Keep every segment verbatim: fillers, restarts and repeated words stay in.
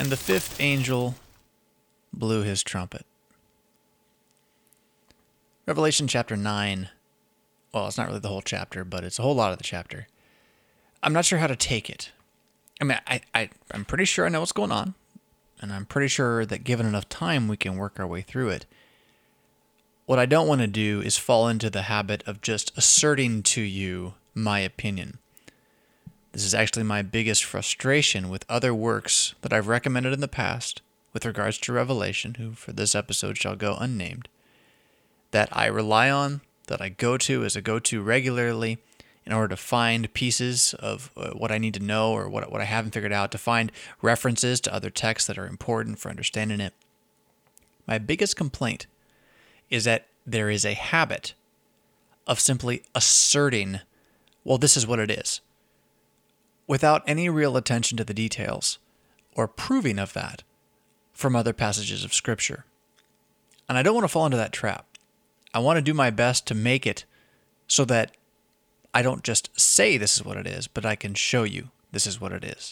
And the fifth angel blew his trumpet. Revelation chapter nine, well, it's not really the whole chapter, but it's a whole lot of the chapter. I'm not sure how to take it. I mean, I, I, I'm pretty sure I know what's going on, and I'm pretty sure that given enough time, we can work our way through it. What I don't want to do is fall into the habit of just asserting to you my opinion. This is actually my biggest frustration with other works that I've recommended in the past with regards to Revelation, who for this episode shall go unnamed, that I rely on, that I go to as a go-to regularly in order to find pieces of uh, what I need to know or what, what I haven't figured out, to find references to other texts that are important for understanding it. My biggest complaint is that there is a habit of simply asserting, well, this is what it is, without any real attention to the details or proving of that from other passages of Scripture. And I don't want to fall into that trap. I want to do my best to make it so that I don't just say this is what it is, but I can show you this is what it is.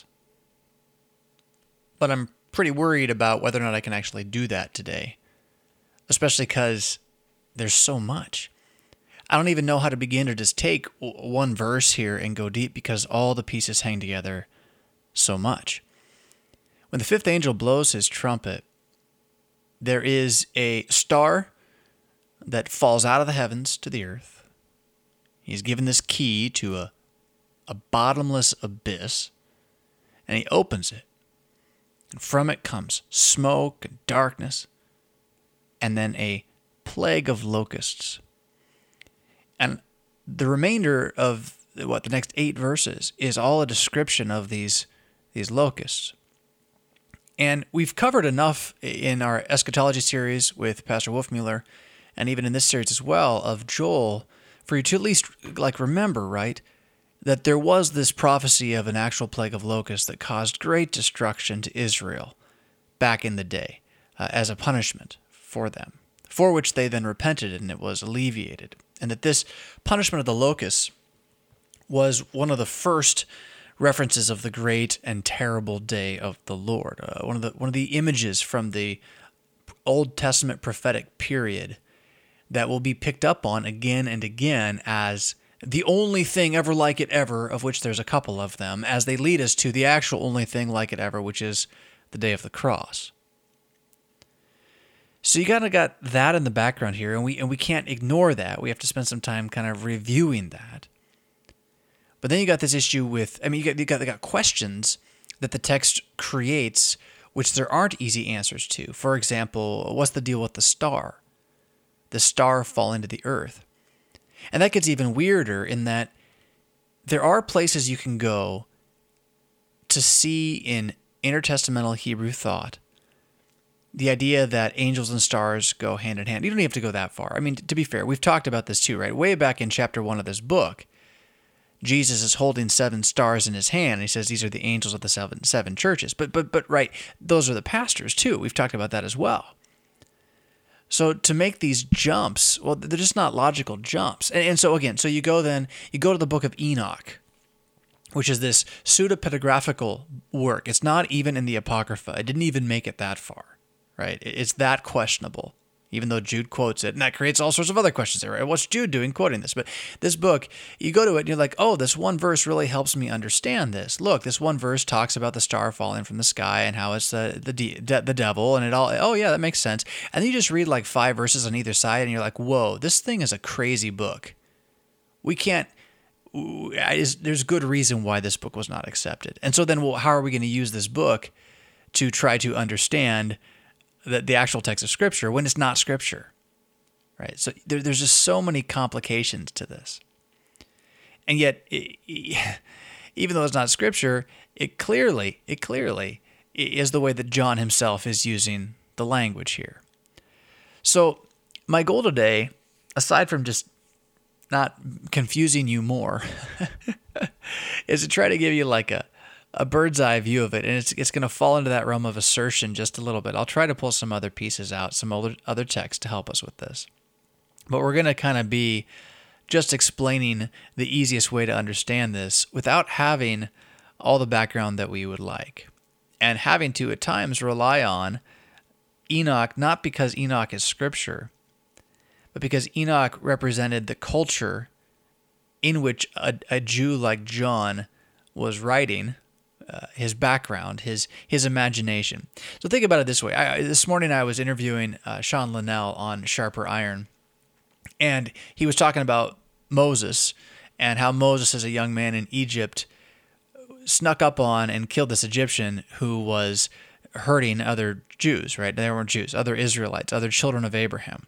But I'm pretty worried about whether or not I can actually do that today, especially because there's so much. I don't even know how to begin to just take one verse here and go deep because all the pieces hang together so much. When the fifth angel blows his trumpet, there is a star that falls out of the heavens to the earth. He's given this key to a, a bottomless abyss, and he opens it. And from it comes smoke and darkness, and then a plague of locusts. And the remainder of what the next eight verses is all a description of these, these locusts. And we've covered enough in our eschatology series with Pastor Wolfmueller, and even in this series as well, of Joel, for you to at least like remember, right, that there was this prophecy of an actual plague of locusts that caused great destruction to Israel back in the day uh, as a punishment for them, for which they then repented and it was alleviated. And that this punishment of the locusts was one of the first references of the great and terrible day of the Lord. Uh, one of the one of the images from the Old Testament prophetic period that will be picked up on again and again as the only thing ever like it ever, of which there's a couple of them, as they lead us to the actual only thing like it ever, which is the day of the cross. So you kind of got that in the background here, and we and we can't ignore that. We have to spend some time kind of reviewing that. But then you got this issue with, I mean, you got you got, you got questions that the text creates, which there aren't easy answers to. For example, what's the deal with the star? The star falling to the earth. And that gets even weirder in that there are places you can go to see in intertestamental Hebrew thought the idea that angels and stars go hand in hand. You don't even have to go that far. I mean, to be fair, we've talked about this too, right? Way back in chapter one of this book, Jesus is holding seven stars in his hand, and he says these are the angels of the seven seven churches. But but but right, those are the pastors too. We've talked about that as well. So to make these jumps, well, they're just not logical jumps. And, and so again, so you go then, you go to the book of Enoch, which is this pseudepigraphical work. It's not even in the Apocrypha. It didn't even make it that far, right? It's that questionable, even though Jude quotes it. And that creates all sorts of other questions there, right? What's Jude doing quoting this? But this book, you go to it and you're like, oh, this one verse really helps me understand this. Look, this one verse talks about the star falling from the sky and how it's the the, de- the devil and it all, oh yeah, that makes sense. And then you just read like five verses on either side and you're like, whoa, this thing is a crazy book. We can't, there's good reason why this book was not accepted. And so then, well, how are we going to use this book to try to understand the, the actual text of Scripture when it's not Scripture, right? So there, there's just so many complications to this. And yet, it, even though it's not Scripture, it clearly, it clearly is the way that John himself is using the language here. So my goal today, aside from just not confusing you more, is to try to give you like a, a bird's eye view of it, and it's it's going to fall into that realm of assertion just a little bit. I'll try to pull some other pieces out, some other, other text to help us with this. But we're going to kind of be just explaining the easiest way to understand this without having all the background that we would like. and having to at times rely on Enoch, not because Enoch is scripture, but because Enoch represented the culture in which a, a Jew like John was writing, uh, his background, his his imagination. So think about it this way. I, this morning I was interviewing uh, Sean Linnell on Sharper Iron, and he was talking about Moses and how Moses, as a young man in Egypt, snuck up on and killed this Egyptian who was hurting other Jews, right? They weren't Jews, other Israelites, other children of Abraham.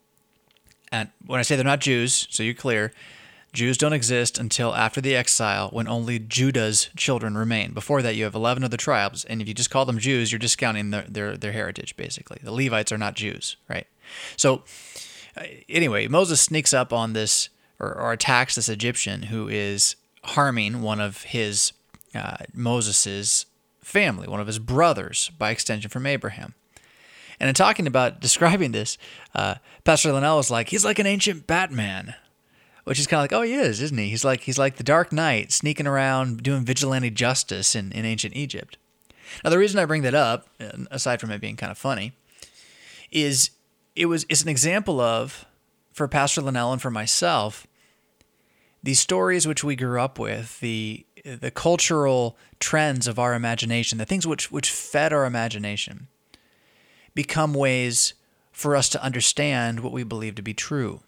And when I say they're not Jews, so you're clear, Jews don't exist until after the exile, when only Judah's children remain. Before that, you have eleven other tribes, and if you just call them Jews, you're discounting their their, their heritage, basically. The Levites are not Jews, right? So uh, anyway, Moses sneaks up on this, or, or attacks this Egyptian who is harming one of his, uh, Moses's family, one of his brothers, by extension from Abraham. And in talking about, describing this, uh, Pastor Linnell was like, he's like an ancient Batman, which is kind of like, oh, he is, isn't he? He's like he's like the Dark Knight, sneaking around doing vigilante justice in, in ancient Egypt. Now, the reason I bring that up, aside from it being kind of funny, is it was it's an example of, for Pastor Linnell and for myself, these stories which we grew up with, the the cultural trends of our imagination, the things which which fed our imagination, become ways for us to understand what we believe to be true.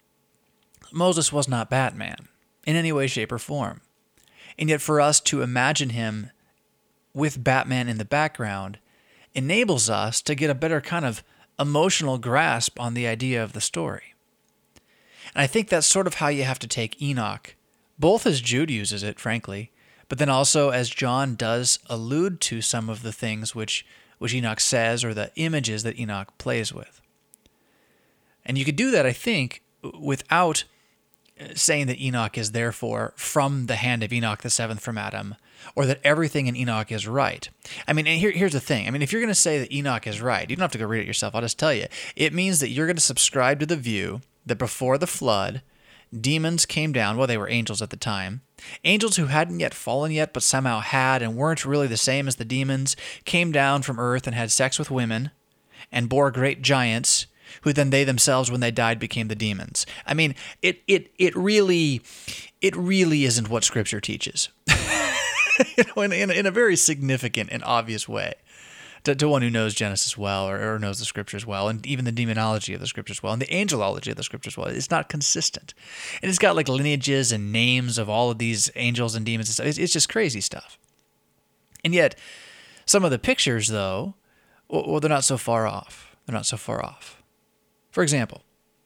Moses was not Batman in any way, shape, or form. And yet for us to imagine him with Batman in the background enables us to get a better kind of emotional grasp on the idea of the story. And I think that's sort of how you have to take Enoch, both as Jude uses it, frankly, but then also as John does allude to some of the things which which Enoch says, or the images that Enoch plays with. And you could do that, I think, without saying that Enoch is therefore from the hand of Enoch the seventh from Adam, or that everything in Enoch is right. I mean, and here, here's the thing. I mean, if you're going to say that Enoch is right, you don't have to go read it yourself. I'll just tell you. It means that you're going to subscribe to the view that before the flood, demons came down. Well, they were angels at the time. Angels who hadn't yet fallen yet, but somehow had and weren't really the same as the demons, came down from earth and had sex with women and bore great giants, who then they themselves, when they died, became the demons. I mean, it it it really it really isn't what Scripture teaches, you know, in, in in a very significant and obvious way. To, to one who knows Genesis well, or, or knows the Scriptures well, and even the demonology of the Scriptures well, and the angelology of the Scriptures well, it's not consistent. And it's got like lineages and names of all of these angels and demons and stuff. It's, it's just crazy stuff. And yet, some of the pictures, though, well, they're not so far off. They're not so far off. For example,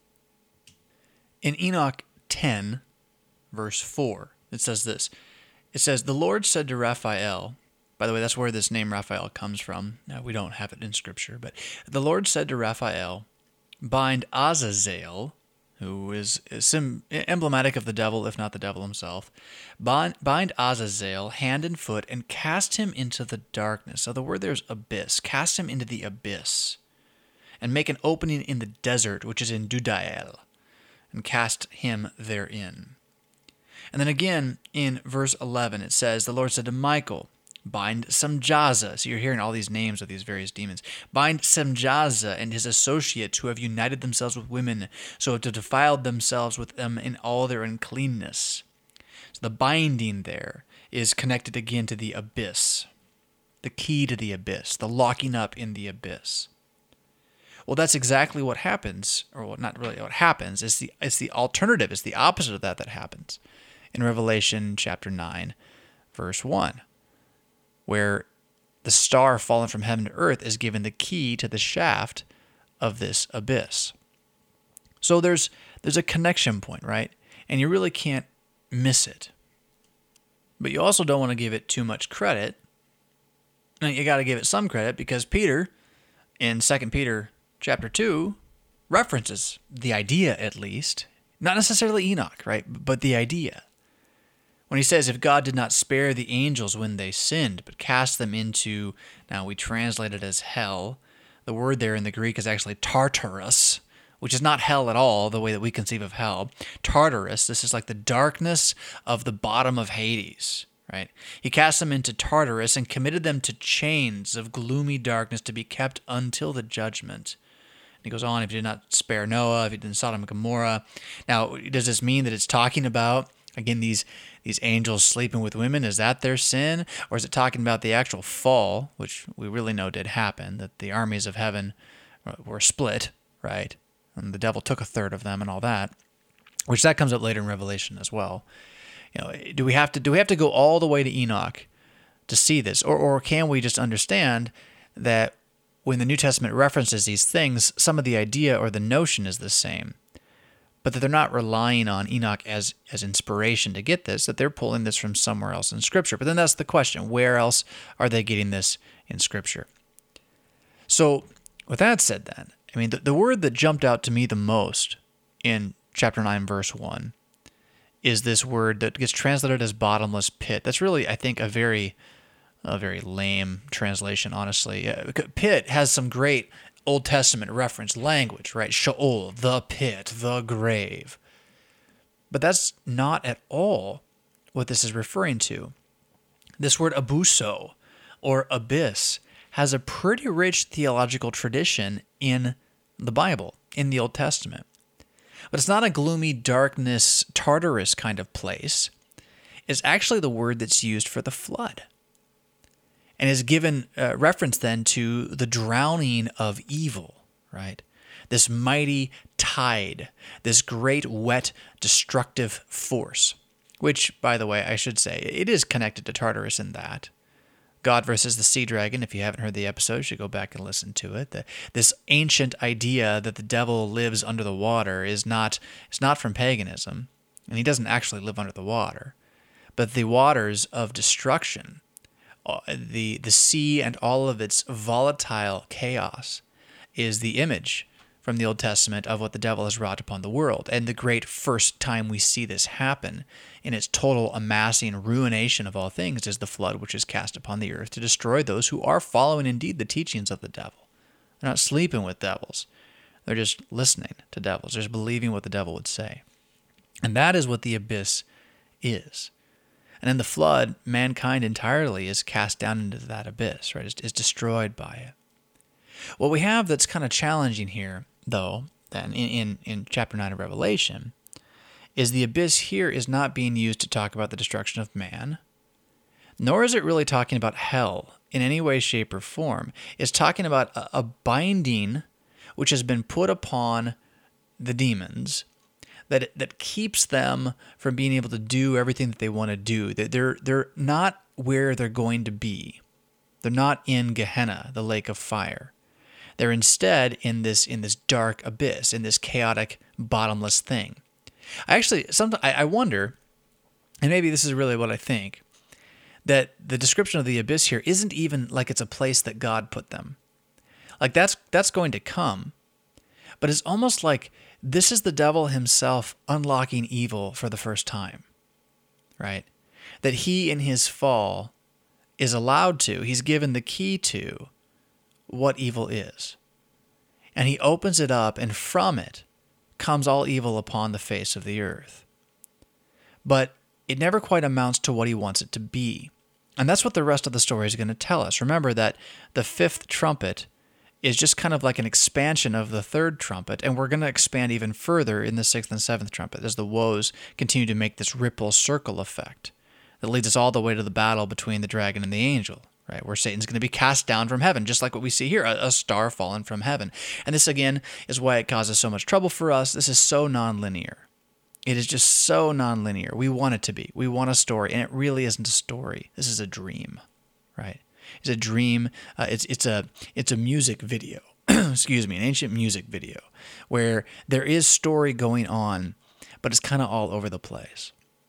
in Enoch ten, verse four, it says this. It says, "The Lord said to Raphael," by the way, that's where this name Raphael comes from. Now, we don't have it in Scripture, but the Lord said to Raphael, "Bind Azazel," who is, is sim, emblematic of the devil, if not the devil himself, bind, bind Azazel hand and foot and cast him into the darkness. So the word there is abyss. Cast him into the abyss, and make an opening in the desert, which is in Dudael, and cast him therein. And then again, in verse eleven, it says, "The Lord said to Michael, bind Samjaza." So you're hearing all these names of these various demons. "Bind Samjaza and his associates who have united themselves with women, so have defiled themselves with them in all their uncleanness." So the binding there is connected again to the abyss, the key to the abyss, the locking up in the abyss. Well, that's exactly what happens, or not really what happens. It's the, it's the alternative, it's the opposite of that that happens in Revelation chapter nine, verse one. Where the star fallen from heaven to earth is given the key to the shaft of this abyss. So there's there's a connection point, right? And you really can't miss it. But you also don't want to give it too much credit. Now, you got to give it some credit, because Peter, in Second Peter chapter two, references the idea, at least. Not necessarily Enoch, right? But the idea. When he says, "If God did not spare the angels when they sinned, but cast them into," now we translate it as hell. The word there in the Greek is actually Tartarus, which is not hell at all, the way that we conceive of hell. Tartarus, this is like the darkness of the bottom of Hades. right? He cast them into Tartarus and committed them to chains of gloomy darkness to be kept until the judgment. And he goes on, if he did not spare Noah, if he didn't Sodom and Gomorrah. Now, does this mean that it's talking about, again, these, these angels sleeping with women? Is that their sin? Or is it talking about the actual fall, which we really know did happen, that the armies of heaven were split, right? And the devil took a third of them and all that, which that comes up later in Revelation as well. You know, do we have to do we have to go all the way to Enoch to see this, or or can we just understand that when the New Testament references these things, some of the idea or the notion is the same, but that they're not relying on Enoch as as inspiration to get this, that they're pulling this from somewhere else in Scripture. But then that's the question: where else are they getting this in Scripture? So, with that said, then, I mean, the, the word that jumped out to me the most in chapter nine, verse one, is this word that gets translated as bottomless pit. That's really, I think, a very, a very lame translation, honestly. Uh, pit has some great Old Testament reference language, right? Sheol, the pit, the grave. But that's not at all what this is referring to. This word abuso, or abyss, has a pretty rich theological tradition in the Bible, in the Old Testament. But it's not a gloomy darkness, Tartarus kind of place. It's actually the word that's used for the flood, and is given uh, reference then to the drowning of evil, right? This mighty tide, this great, wet, destructive force, which, by the way, I should say, it is connected to Tartarus in that. God versus the Sea Dragon, if you haven't heard the episode, you should go back and listen to it. The, this ancient idea that the devil lives under the water is not, it's not from paganism, and he doesn't actually live under the water. But the waters of destruction, the, the sea and all of its volatile chaos, is the image from the Old Testament of what the devil has wrought upon the world. And the great first time we see this happen in its total amassing ruination of all things is the flood which is cast upon the earth to destroy those who are following indeed the teachings of the devil. They're not sleeping with devils. They're just listening to devils. They're just believing what the devil would say. And that is what the abyss is. And in the flood, mankind entirely is cast down into that abyss, right? Is, is destroyed by it. What we have that's kind of challenging here, though, then in, in, in chapter nine of Revelation, is the abyss here is not being used to talk about the destruction of man, nor is it really talking about hell in any way, shape, or form. It's talking about a, a binding which has been put upon the demons that that keeps them from being able to do everything that they want to do. That they're they're not where they're going to be. They're not in Gehenna, the lake of fire. They're instead in this in this dark abyss, in this chaotic, bottomless thing. I actually, sometimes I, I wonder, and maybe this is really what I think, that the description of the abyss here isn't even like it's a place that God put them. Like that's that's going to come, but it's almost like this is the devil himself unlocking evil for the first time, right? That he in his fall is allowed to, he's given the key to what evil is. And he opens it up, and from it comes all evil upon the face of the earth. But it never quite amounts to what he wants it to be. And that's what the rest of the story is going to tell us. Remember that the fifth trumpet is just kind of like an expansion of the third trumpet, and we're going to expand even further in the sixth and seventh trumpet as the woes continue to make this ripple circle effect that leads us all the way to the battle between the dragon and the angel, right, where Satan's going to be cast down from heaven, just like what we see here, a, a star fallen from heaven. And this, again, is why it causes so much trouble for us. This is so nonlinear. It is just so nonlinear. We want it to be. We want a story, and it really isn't a story. This is a dream, right? It's a dream. Uh, it's it's a it's a music video. Excuse me, an ancient music video where there is story going on, but it's kind of all over the place.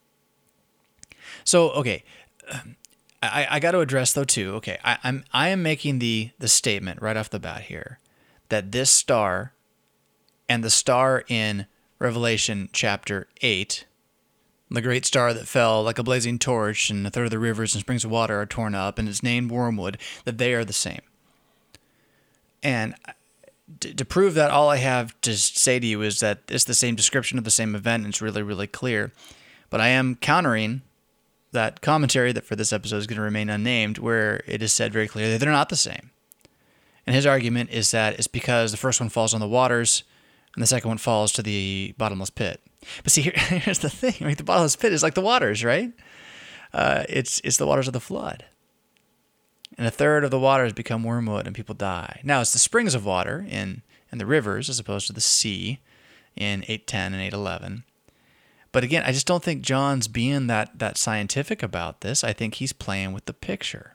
So okay, I, I got to address though too. Okay, I, I'm I am making the the statement right off the bat here that this star and the star in Revelation chapter eight, the great star that fell like a blazing torch, and a third of the rivers and springs of water are torn up, and it's named Wormwood, that they are the same. And to, to prove that, all I have to say to you is that it's the same description of the same event, and it's really, really clear. But I am countering that commentary that for this episode is going to remain unnamed, where it is said very clearly they're not the same. And his argument is that it's because the first one falls on the waters and the second one falls to the bottomless pit. But see, here, here's the thing. Right? The bottomless pit is like the waters, right? Uh, it's it's the waters of the flood. And a third of the waters become wormwood and people die. Now, it's the springs of water in, in the rivers as opposed to the sea in eight ten and eight eleven. But again, I just don't think John's being that, that scientific about this. I think he's playing with the picture.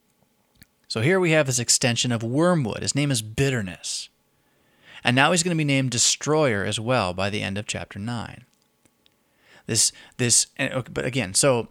So here we have this extension of wormwood. His name is bitterness. And now he's going to be named Destroyer as well by the end of chapter nine. This, this, but again, so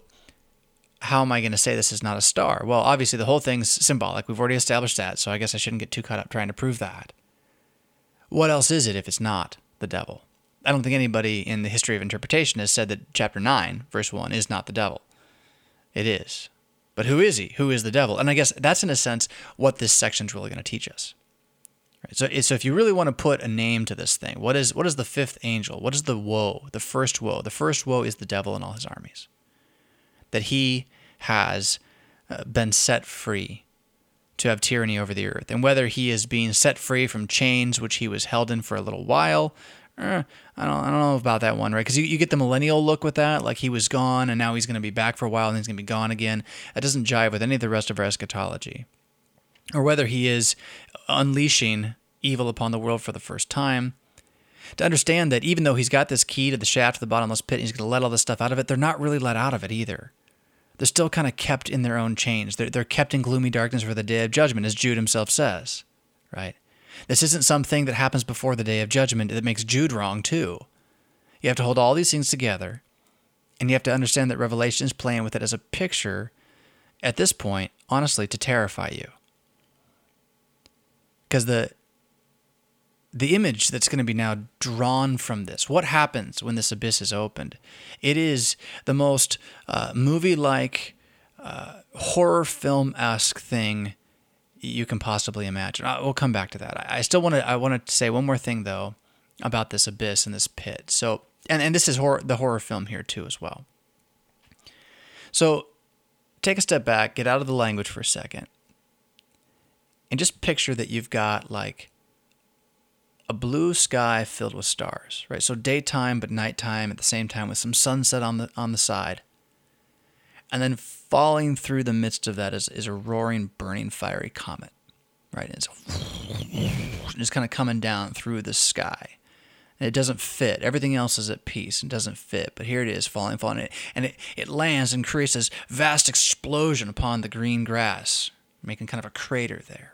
how am I going to say this is not a star? Well, obviously the whole thing's symbolic. We've already established that, so I guess I shouldn't get too caught up trying to prove that. What else is it if it's not the devil? I don't think anybody in the history of interpretation has said that chapter nine, verse one, is not the devil. It is. But who is he? Who is the devil? And I guess that's, in a sense, what this section's really going to teach us. Right? So, so if you really want to put a name to this thing, what is what is the fifth angel? What is the woe? The first woe. The first woe is the devil and all his armies. That he has uh, been set free to have tyranny over the earth. And whether he is being set free from chains which he was held in for a little while, eh, I don't I don't know about that one, right? Because you, you get the millennial look with that, like he was gone and now he's going to be back for a while and he's going to be gone again. That doesn't jive with any of the rest of our eschatology. Or whether he is unleashing evil upon the world for the first time. To understand that even though he's got this key to the shaft of the bottomless pit and he's going to let all this stuff out of it, they're not really let out of it either. They're still kind of kept in their own chains. They're, they're kept in gloomy darkness for the day of judgment, as Jude himself says, right? This isn't something that happens before the day of judgment that makes Jude wrong, too. You have to hold all these things together, and you have to understand that Revelation is playing with it as a picture, at this point, honestly, to terrify you. Because the the image that's going to be now drawn from this, what happens when this abyss is opened? It is the most uh, movie-like, uh, horror film-esque thing you can possibly imagine. I, we'll come back to that. I, I still want to. I want to say one more thing though about this abyss and this pit. So, and and this is horror, the horror film here too as well. So, take a step back, get out of the language for a second, and just picture that you've got like a blue sky filled with stars, right? So daytime but nighttime at the same time with some sunset on the on the side. And then falling through the midst of that is, is a roaring, burning, fiery comet, right? And it's just kind of coming down through the sky. And it doesn't fit. Everything else is at peace and doesn't fit. But here it is, falling, falling. And it, it lands and creates this vast explosion upon the green grass, making kind of a crater there.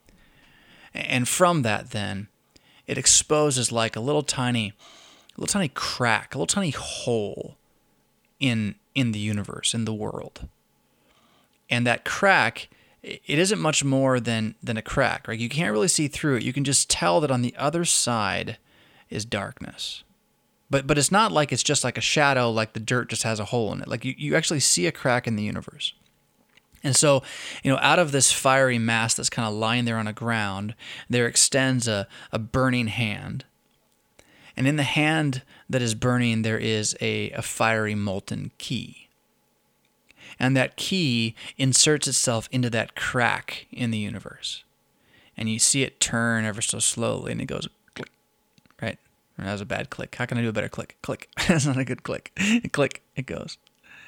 And from that, then, it exposes like a little tiny, a little tiny crack, a little tiny hole in in the universe, in the world. And that crack, it isn't much more than than a crack, right? You can't really see through it. You can just tell that on the other side is darkness. But but it's not like it's just like a shadow, like the dirt just has a hole in it. Like you, you actually see a crack in the universe. And so, you know, out of this fiery mass that's kind of lying there on the ground, there extends a, a burning hand. And in the hand that is burning, there is a, a fiery molten key. And that key inserts itself into that crack in the universe. And you see it turn ever so slowly, and it goes click, right? That was a bad click. How can I do a better click? Click. That's not a good click. Click, it goes.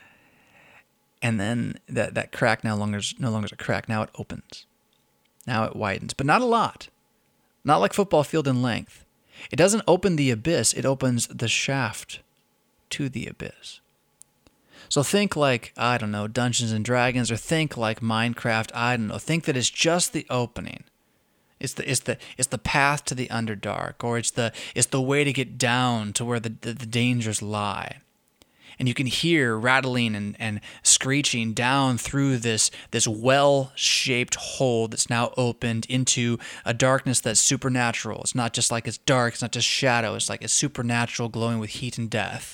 And then that, that crack no longer is no longer is a crack. Now it opens. Now it widens, but not a lot. Not like football field in length. It doesn't open the abyss. It opens the shaft to the abyss. So think like, I don't know, Dungeons and Dragons, or think like Minecraft. I don't know. Think that it's just the opening. It's the it's the it's the path to the Underdark, or it's the it's the way to get down to where the the, the dangers lie. And you can hear rattling and, and screeching down through this, this well-shaped hole that's now opened into a darkness that's supernatural. It's not just like it's dark, it's not just shadow, it's like it's supernatural, glowing with heat and death.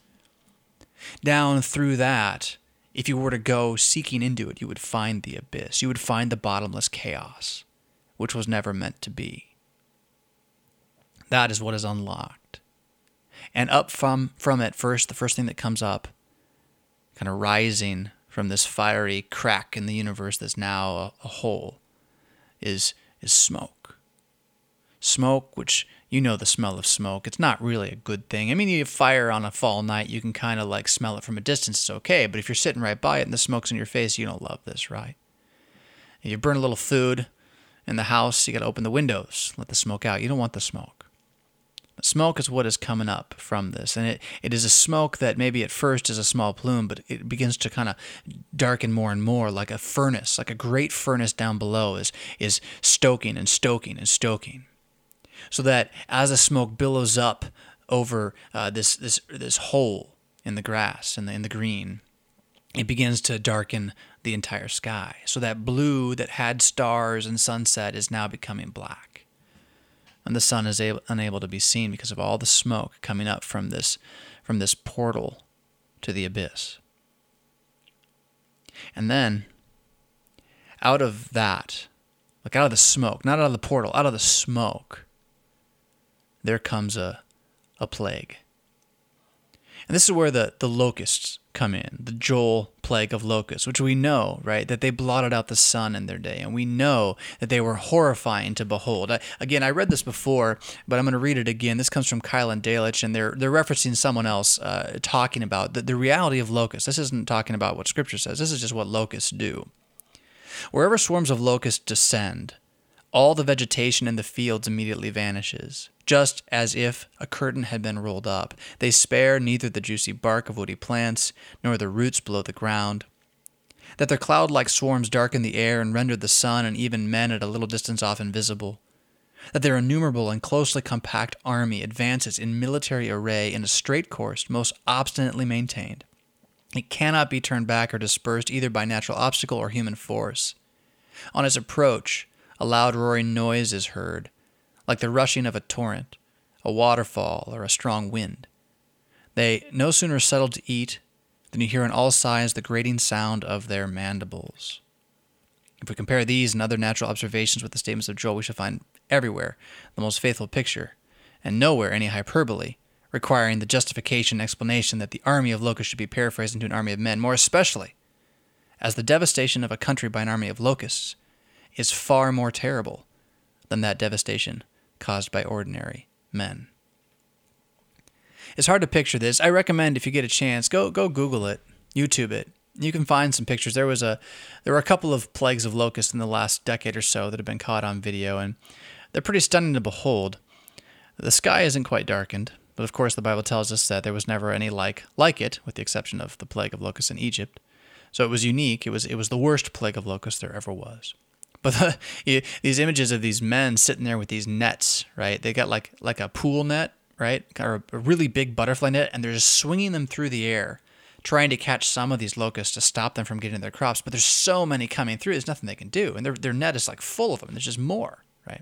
Down through that, if you were to go seeking into it, you would find the abyss. You would find the bottomless chaos, which was never meant to be. That is what is unlocked. And up from, from it, first, the first thing that comes up kind of rising from this fiery crack in the universe that's now a, a hole, is is smoke. Smoke, which you know the smell of smoke. It's not really a good thing. I mean, you have fire on a fall night, you can kind of like smell it from a distance, it's okay. But if you're sitting right by it and the smoke's in your face, you don't love this, right? If you burn a little food in the house, you got to open the windows, let the smoke out. You don't want the smoke. The smoke is what is coming up from this. And it, it is a smoke that maybe at first is a small plume, but it begins to kind of darken more and more, like a furnace, like a great furnace down below is, is stoking and stoking and stoking. So that as the smoke billows up over uh, this, this, this hole in the grass and in, in the green, it begins to darken the entire sky. So that blue that had stars and sunset is now becoming black. And the sun is able, unable to be seen because of all the smoke coming up from this, from this portal to the abyss. And then, out of that, like out of the smoke, not out of the portal, out of the smoke, there comes a, a plague. And this is where the, the locusts come in, the Joel plague of locusts, which we know, right, that they blotted out the sun in their day. And we know that they were horrifying to behold. I, again, I read this before, but I'm going to read it again. This comes from Kyle and Delitzsch, and they're they're referencing someone else uh, talking about the, the reality of locusts. This isn't talking about what Scripture says. This is just what locusts do. Wherever swarms of locusts descend, all the vegetation in the fields immediately vanishes, just as if a curtain had been rolled up. They spare neither the juicy bark of woody plants, nor the roots below the ground. That their cloud-like swarms darken the air and render the sun and even men at a little distance off invisible. That their innumerable and closely compact army advances in military array in a straight course, most obstinately maintained. It cannot be turned back or dispersed either by natural obstacle or human force. On its approach, a loud roaring noise is heard, like the rushing of a torrent, a waterfall, or a strong wind. They no sooner settle to eat than you hear on all sides the grating sound of their mandibles. If we compare these and other natural observations with the statements of Joel, we shall find everywhere the most faithful picture, and nowhere any hyperbole, requiring the justification and explanation that the army of locusts should be paraphrased into an army of men, more especially as the devastation of a country by an army of locusts is far more terrible than that devastation caused by ordinary men. It's hard to picture this. I recommend if you get a chance, go go Google it, YouTube it. You can find some pictures. There was a there were a couple of plagues of locusts in the last decade or so that have been caught on video, and they're pretty stunning to behold. The sky isn't quite darkened, but of course the Bible tells us that there was never any like like it, with the exception of the plague of locusts in Egypt. So it was unique. It was it was the worst plague of locusts there ever was. But the, you, these images of these men sitting there with these nets, right? They got like like a pool net, right? Or a really big butterfly net, and they're just swinging them through the air, trying to catch some of these locusts to stop them from getting their crops. But there's so many coming through, there's nothing they can do. And their their net is like full of them. There's just more, right?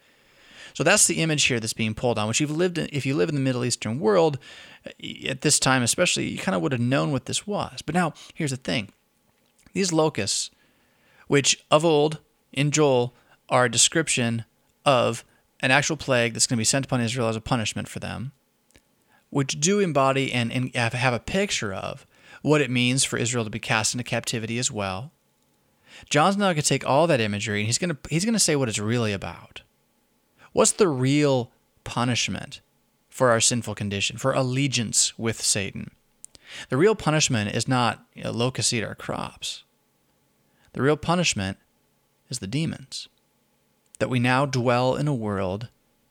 So that's the image here that's being pulled on, which you've lived in, if you live in the Middle Eastern world, at this time especially, you kind of would have known what this was. But now, here's the thing. These locusts, which of old, in Joel, are a description of an actual plague that's going to be sent upon Israel as a punishment for them, which do embody and, and have, have a picture of what it means for Israel to be cast into captivity as well. John's now going to take all that imagery and he's going to he's going to say what it's really about. What's the real punishment for our sinful condition, for allegiance with Satan? The real punishment is not, you know, locusts eat our crops. The real punishment is the demons. That we now dwell in a world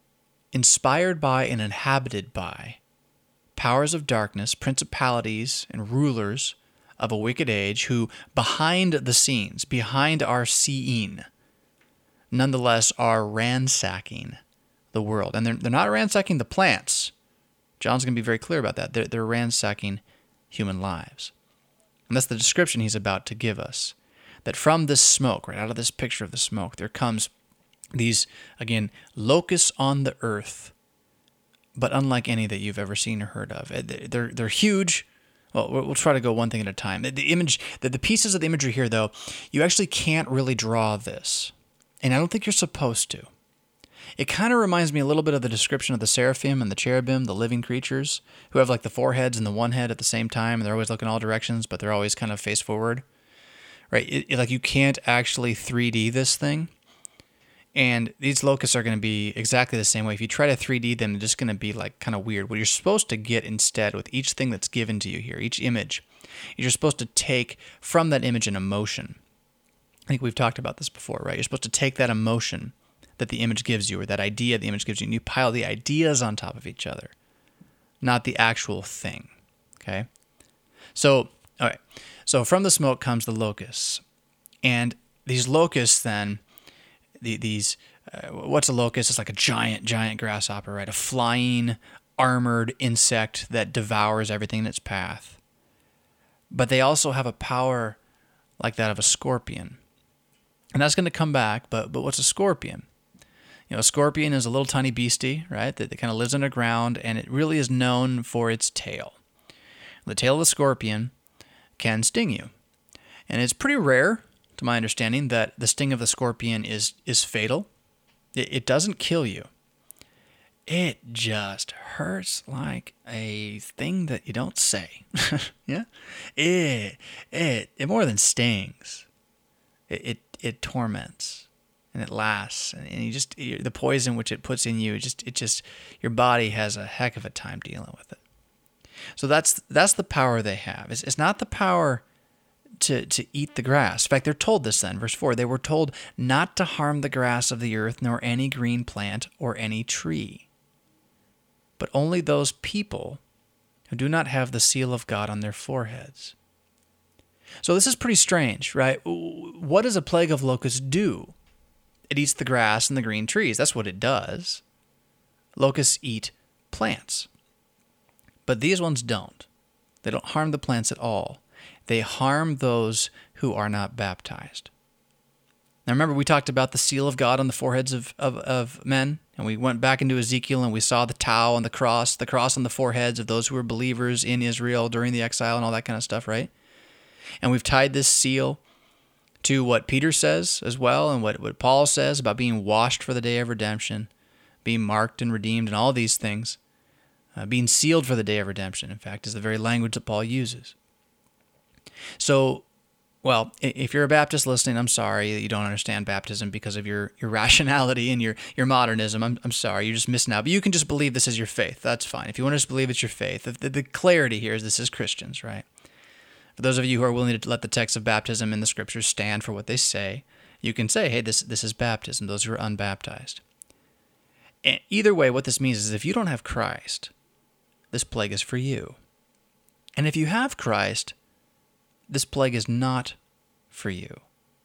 inspired by and inhabited by powers of darkness, principalities, and rulers of a wicked age who, behind the scenes, behind our seeing, nonetheless are ransacking the world. And they're, they're not ransacking the plants. John's going to be very clear about that. They're, they're ransacking human lives. And that's the description he's about to give us. That from this smoke, right out of this picture of the smoke, there comes these, again, locusts on the earth, but unlike any that you've ever seen or heard of. They're they're huge. Well, we'll try to go one thing at a time. The image, the, the pieces of the imagery here, though, you actually can't really draw this. And I don't think you're supposed to. It kind of reminds me a little bit of the description of the seraphim and the cherubim, the living creatures, who have like the four heads and the one head at the same time, and they're always looking all directions, but they're always kind of face forward, right? It, it, like you can't actually three D this thing, and these locusts are going to be exactly the same way. If you try to three D them, they're just going to be like kind of weird. What you're supposed to get instead with each thing that's given to you here, each image, you're supposed to take from that image an emotion. I think we've talked about this before, right? You're supposed to take that emotion that the image gives you, or that idea the image gives you, and you pile the ideas on top of each other, not the actual thing, okay? So, all right, so from the smoke comes the locusts, and these locusts then, the, these, uh, what's a locust? It's like a giant, giant grasshopper, right? A flying, armored insect that devours everything in its path. But they also have a power like that of a scorpion. And that's going to come back, but but what's a scorpion? You know, a scorpion is a little tiny beastie, right, that, that kind of lives underground, and it really is known for its tail. The tail of the scorpion can sting you. And it's pretty rare, to my understanding, that the sting of the scorpion is, is fatal. It, it doesn't kill you. It just hurts like a thing that you don't say. Yeah? It, it, it more than stings. It, it, it torments. And it lasts, and you just the poison which it puts in you, it just it just your body has a heck of a time dealing with it. So that's that's the power they have. It's, it's not the power to to eat the grass. In fact, they're told this then, verse four. They were told not to harm the grass of the earth, nor any green plant or any tree, but only those people who do not have the seal of God on their foreheads. So this is pretty strange, right? What does a plague of locusts do? It eats the grass and the green trees. That's what it does. Locusts eat plants. But these ones don't. They don't harm the plants at all. They harm those who are not baptized. Now remember, we talked about the seal of God on the foreheads of, of, of men, and we went back into Ezekiel and we saw the tau and the cross, the cross on the foreheads of those who were believers in Israel during the exile and all that kind of stuff, right? And we've tied this seal to what Peter says as well, and what, what Paul says about being washed for the day of redemption, being marked and redeemed, and all these things. Uh, being sealed for the day of redemption, in fact, is the very language that Paul uses. So, well, if you're a Baptist listening, I'm sorry that you don't understand baptism because of your, your rationality and your, your modernism. I'm, I'm sorry, you're just missing out. But you can just believe this is your faith. That's fine. If you want to just believe it's your faith, the, the clarity here is this is Christians, right? For those of you who are willing to let the text of baptism in the scriptures stand for what they say, you can say, hey, this this is baptism, those who are unbaptized. And either way, what this means is if you don't have Christ, this plague is for you. And if you have Christ, this plague is not for you.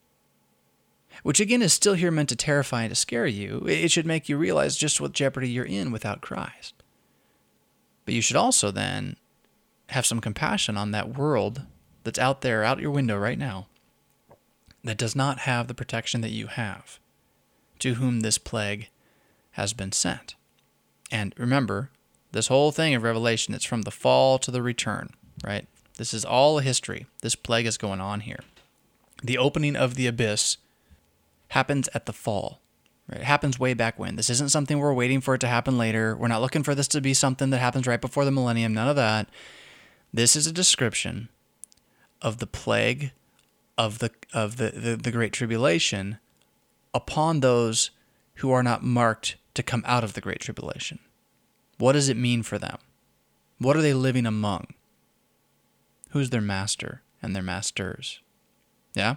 Which again is still here meant to terrify and to scare you. It should make you realize just what jeopardy you're in without Christ. But you should also then have some compassion on that world that's out there, out your window right now, that does not have the protection that you have, to whom this plague has been sent. And remember, this whole thing of Revelation, it's from the fall to the return, right? This is all a history. This plague is going on here. The opening of the abyss happens at the fall. Right? It happens way back when. This isn't something we're waiting for it to happen later. We're not looking for this to be something that happens right before the millennium. None of that. This is a description of the plague of the of the, the, the Great Tribulation upon those who are not marked to come out of the Great Tribulation. What does it mean for them? What are they living among? Who's their master and their masters? Yeah?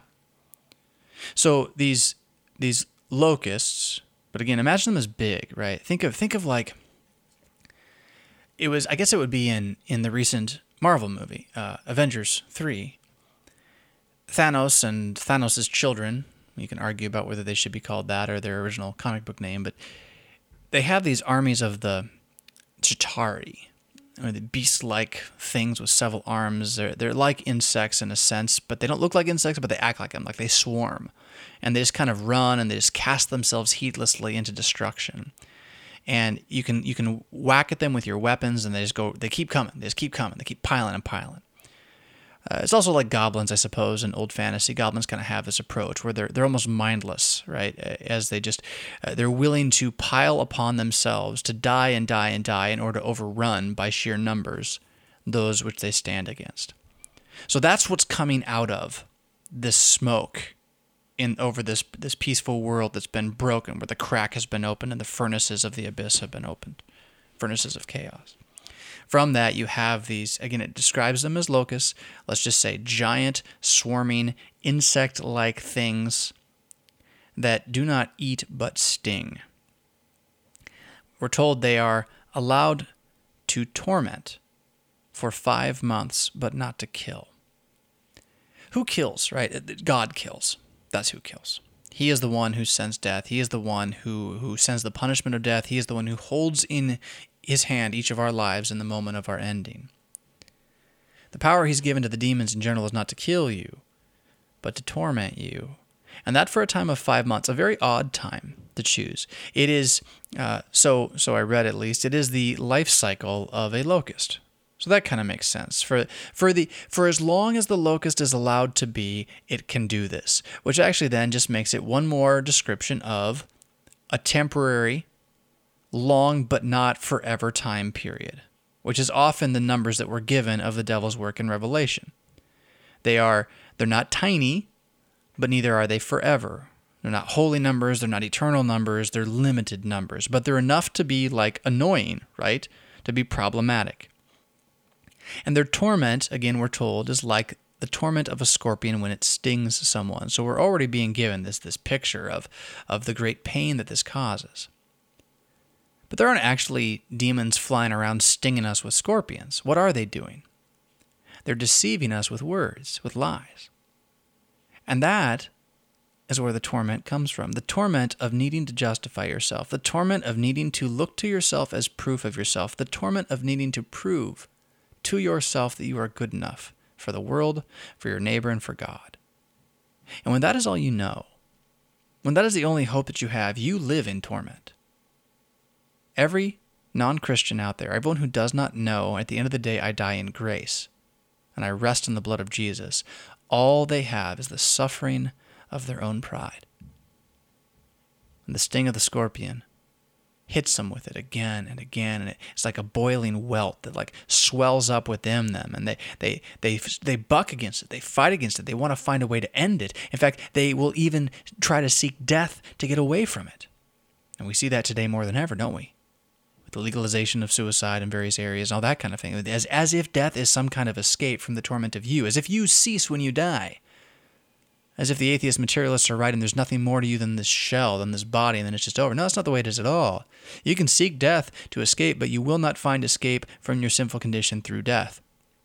So these these locusts, but again, imagine them as big, right? Think of think of like it was I guess it would be in, in the recent Marvel movie, uh, Avengers three. Thanos and Thanos' children, you can argue about whether they should be called that or their original comic book name, but they have these armies of the Chitauri, or the beast-like things with several arms. They're, they're like insects in a sense, but they don't look like insects, but they act like them, like they swarm. And they just kind of run and they just cast themselves heedlessly into destruction. And you can you can whack at them with your weapons, and they just go. They keep coming. They just keep coming. They keep piling and piling. Uh, it's also like goblins, I suppose, in old fantasy. Goblins kind of have this approach where they're they're almost mindless, right? As they just uh, they're willing to pile upon themselves to die and die and die in order to overrun by sheer numbers those which they stand against. So that's what's coming out of this smoke in over this this peaceful world that's been broken, where the crack has been opened and the furnaces of the abyss have been opened, furnaces of chaos. From that, you have these, again, it describes them as locusts, let's just say giant, swarming, insect-like things that do not eat but sting. We're told they are allowed to torment for five months, but not to kill. Who kills, right? God kills. That's who kills. He is the one who sends death. He is the one who, who sends the punishment of death. He is the one who holds in his hand each of our lives in the moment of our ending. The power he's given to the demons in general is not to kill you, but to torment you. And that for a time of five months, a very odd time to choose. It is, uh, so so I read at least, it is the life cycle of a locust. So that kind of makes sense. For for the for as long as the locust is allowed to be, it can do this, which actually then just makes it one more description of a temporary, long but not forever time period, which is often the numbers that were given of the devil's work in Revelation. They are they're not tiny, but neither are they forever. They're not holy numbers, they're not eternal numbers, they're limited numbers, but they're enough to be like annoying, right? To be problematic. And their torment, again, we're told, is like the torment of a scorpion when it stings someone. So we're already being given this, this picture of, of the great pain that this causes. But there aren't actually demons flying around stinging us with scorpions. What are they doing? They're deceiving us with words, with lies. And that is where the torment comes from. The torment of needing to justify yourself. The torment of needing to look to yourself as proof of yourself. The torment of needing to prove to yourself that you are good enough for the world, for your neighbor, and for God. And when that is all you know, when that is the only hope that you have, you live in torment. Every non-Christian out there, everyone who does not know, at the end of the day, I die in grace, and I rest in the blood of Jesus, all they have is the suffering of their own pride. And the sting of the scorpion hits them with it again and again, and it's like a boiling welt that like swells up within them, and they they they they buck against it, they fight against it, they want to find a way to end it. In fact, they will even try to seek death to get away from it. And we see that today more than ever, don't we? With the legalization of suicide in various areas and all that kind of thing, as as if death is some kind of escape from the torment of you, as if you cease when you die. As if the atheist materialists are right and there's nothing more to you than this shell, than this body, and then it's just over. No, that's not the way it is at all. You can seek death to escape, but you will not find escape from your sinful condition through death.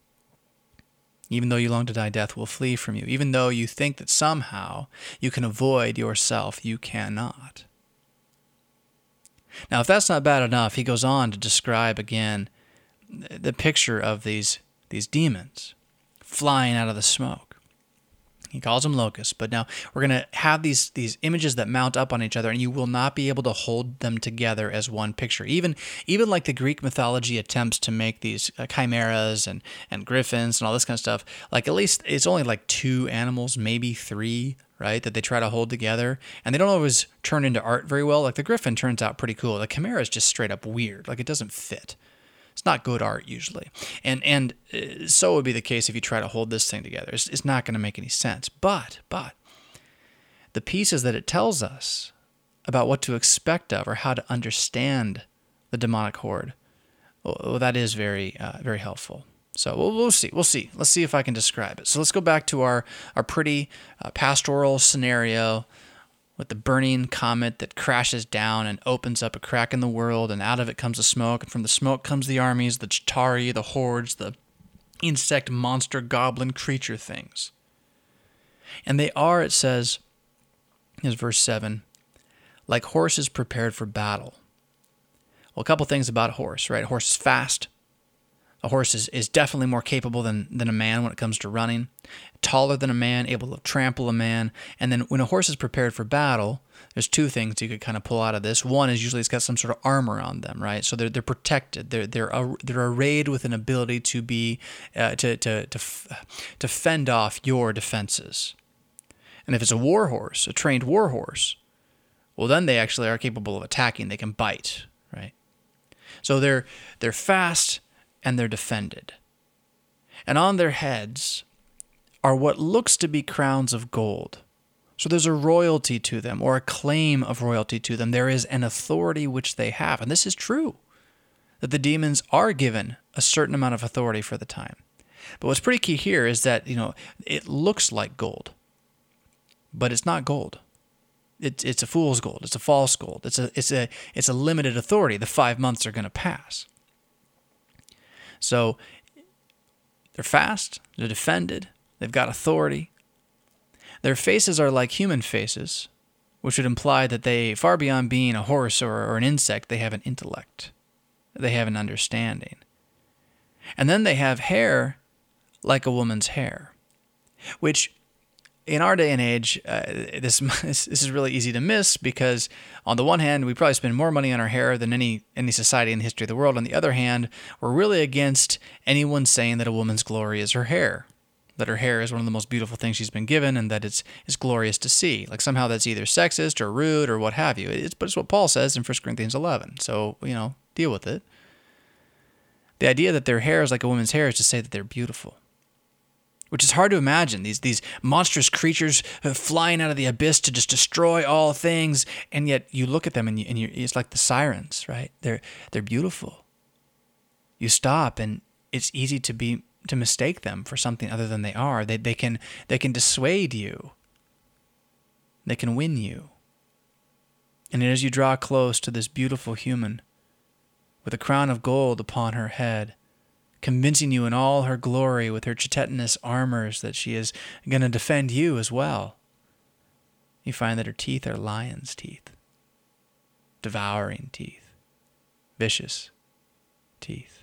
Even though you long to die, death will flee from you. Even though you think that somehow you can avoid yourself, you cannot. Now, if that's not bad enough, he goes on to describe again the picture of these, these demons flying out of the smoke. He calls them locusts, but now we're going to have these these images that mount up on each other, and you will not be able to hold them together as one picture. Even even like the Greek mythology attempts to make these uh, chimeras and, and griffins and all this kind of stuff, like at least it's only like two animals, maybe three, right, that they try to hold together, and they don't always turn into art very well. Like the griffin turns out pretty cool. The chimera is just straight up weird. Like it doesn't fit. It's not good art usually. And and uh, so would be the case if you try to hold this thing together. It's, it's not going to make any sense. But, but, the pieces that it tells us about what to expect of or how to understand the demonic horde, well, well that is very, uh, very helpful. So we'll, we'll see. We'll see. Let's see if I can describe it. So let's go back to our, our pretty uh, pastoral scenario with the burning comet that crashes down and opens up a crack in the world, and out of it comes the smoke, and from the smoke comes the armies, the Chitauri, the hordes, the insect, monster, goblin, creature things. And they are, it says, here's verse seven, like horses prepared for battle. Well, a couple things about a horse, right? A horse is fast. A horse is, is definitely more capable than, than a man when it comes to running, taller than a man, able to trample a man. And then when a horse is prepared for battle, there's two things you could kind of pull out of this. One is usually it's got some sort of armor on them, right? So they're they're protected. They're they're they're arrayed with an ability to be uh, to to to to fend off your defenses. And if it's a war horse, a trained war horse, well then they actually are capable of attacking. They can bite, right? So they're they're fast and they're defended. And on their heads are what looks to be crowns of gold. So there's a royalty to them, or a claim of royalty to them. There is an authority which they have. And this is true, that the demons are given a certain amount of authority for the time. But what's pretty key here is that, you know, it looks like gold, but it's not gold. It, it's a fool's gold. It's a false gold. It's a, it's a, it's a limited authority. The five months are going to pass. So they're fast, they're defended, they've got authority. Their faces are like human faces, which would imply that they, far beyond being a horse or, or an insect, they have an intellect. They have an understanding. And then they have hair like a woman's hair, which in our day and age, uh, this, this is really easy to miss because on the one hand, we probably spend more money on our hair than any any society in the history of the world. On the other hand, we're really against anyone saying that a woman's glory is her hair, that her hair is one of the most beautiful things she's been given and that it's, it's glorious to see. Like somehow that's either sexist or rude or what have you. It's, but it's what Paul says in First Corinthians eleven. So, you know, deal with it. The idea that their hair is like a woman's hair is to say that they're beautiful, which is hard to imagine. These these monstrous creatures flying out of the abyss to just destroy all things, and yet you look at them and, you, and you, it's like the sirens, right? They're they're beautiful. You stop, and it's easy to be to mistake them for something other than they are. They they can they can dissuade you. They can win you. And as you draw close to this beautiful human, with a crown of gold upon her head, convincing you in all her glory with her chitinous armors that she is going to defend you as well, you find that her teeth are lion's teeth, devouring teeth, vicious teeth.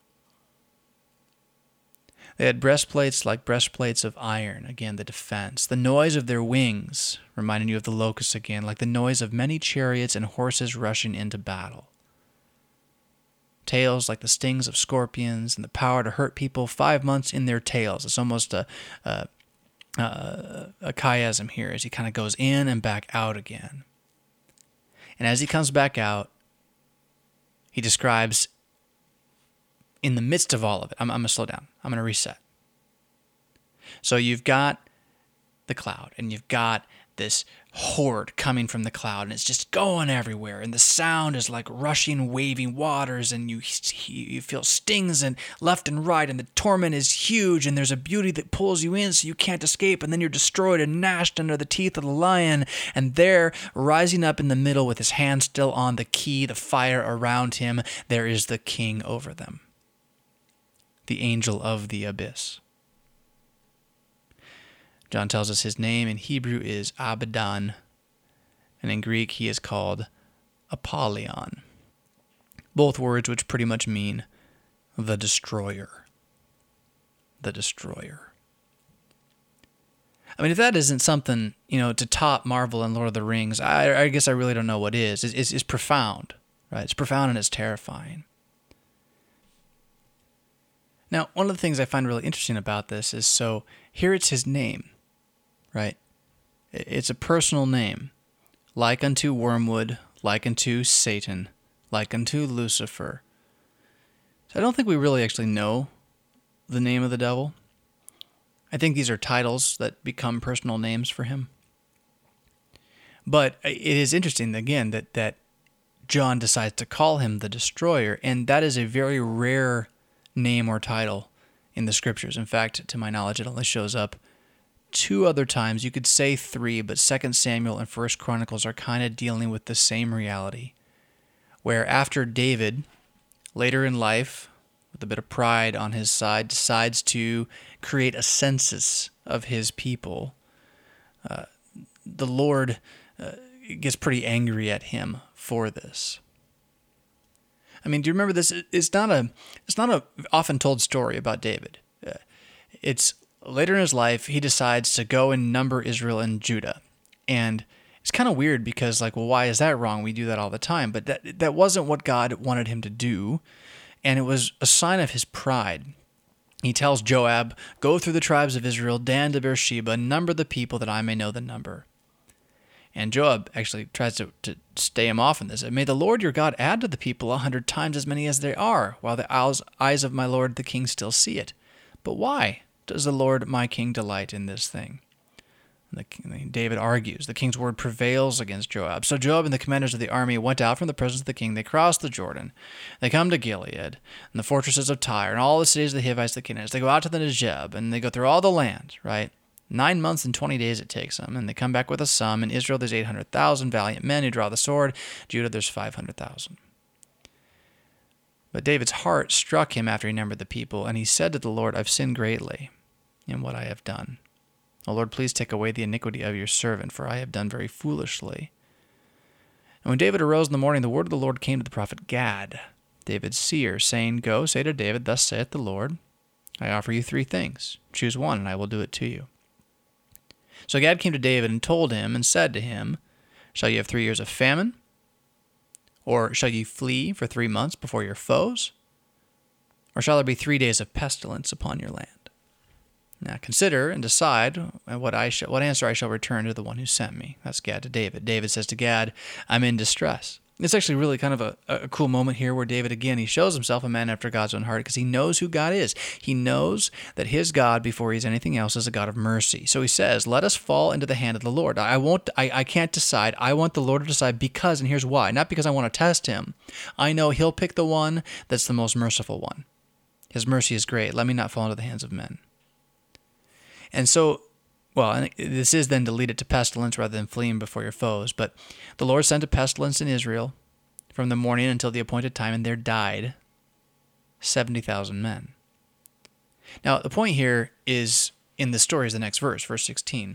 They had breastplates like breastplates of iron, again, the defense. The noise of their wings, reminding you of the locusts again, like the noise of many chariots and horses rushing into battle. Tails like the stings of scorpions and the power to hurt people five months in their tails. It's almost a, a, a, a chiasm here as he kind of goes in and back out again. And as he comes back out, he describes in the midst of all of it, I'm, I'm going to slow down. I'm going to reset. So you've got the cloud and you've got this horde coming from the cloud, and it's just going everywhere, and the sound is like rushing, waving waters, and you you feel stings and left and right, and the torment is huge, and there's a beauty that pulls you in so you can't escape, and then you're destroyed and gnashed under the teeth of the lion, and there, rising up in the middle with his hand still on the key, the fire around him, there is the king over them, the angel of the abyss. John tells us his name in Hebrew is Abaddon, and in Greek he is called Apollyon. Both words which pretty much mean the destroyer. The destroyer. I mean, if that isn't something, you know, to top Marvel and Lord of the Rings, I, I guess I really don't know what is. It's, it's, it's profound, right? It's profound and it's terrifying. Now, one of the things I find really interesting about this is, so here it's his name, right? It's a personal name, like unto Wormwood, like unto Satan, like unto Lucifer. So I don't think we really actually know the name of the devil. I think these are titles that become personal names for him. But it is interesting, again, that, that John decides to call him the Destroyer, and that is a very rare name or title in the scriptures. In fact, to my knowledge, it only shows up two other times. You could say three, but Second Samuel and First Chronicles are kind of dealing with the same reality, where after David, later in life, with a bit of pride on his side, decides to create a census of his people, uh, the Lord uh, gets pretty angry at him for this. I mean, do you remember this? It's not a it's not a often told story about David. Uh, It's later in his life, he decides to go and number Israel and Judah. And it's kind of weird because, like, well, why is that wrong? We do that all the time. But that that wasn't what God wanted him to do. And it was a sign of his pride. He tells Joab, go through the tribes of Israel, Dan to Beersheba, number the people that I may know the number. And Joab actually tries to, to stay him off in this. May the Lord your God add to the people a hundred times as many as they are, while the eyes of my Lord the king still see it. But why does the Lord my king delight in this thing? And the, David argues. The king's word prevails against Joab. So Joab and the commanders of the army went out from the presence of the king. They crossed the Jordan. They come to Gilead and the fortresses of Tyre and all the cities of the Hivites, the Canaanites. They go out to the Negeb and they go through all the land, right? Nine months and twenty days it takes them, and they come back with a sum. In Israel, there's eight hundred thousand valiant men who draw the sword. Judah, there's five hundred thousand. But David's heart struck him after he numbered the people, and he said to the Lord, I've sinned greatly in what I have done. O Lord, please take away the iniquity of your servant, for I have done very foolishly. And when David arose in the morning, the word of the Lord came to the prophet Gad, David's seer, saying, Go, say to David, thus saith the Lord, I offer you three things. Choose one, and I will do it to you. So Gad came to David and told him and said to him, Shall you have three years of famine? Or shall you flee for three months before your foes? Or shall there be three days of pestilence upon your land? Now consider and decide what I shall, what answer I shall return to the one who sent me. That's Gad to David. David says to Gad, I'm in distress. It's actually really kind of a, a cool moment here where David, again, he shows himself a man after God's own heart because he knows who God is. He knows that his God, before he's anything else, is a God of mercy. So he says, let us fall into the hand of the Lord. I won't, I, I can't decide. I want the Lord to decide because, and here's why. Not because I want to test him. I know he'll pick the one that's the most merciful one. His mercy is great. Let me not fall into the hands of men. And so, well, and this is then to lead it to pestilence rather than fleeing before your foes. But the Lord sent a pestilence in Israel from the morning until the appointed time, and there died seventy thousand men. Now, the point here is in the story is the next verse, verse sixteen.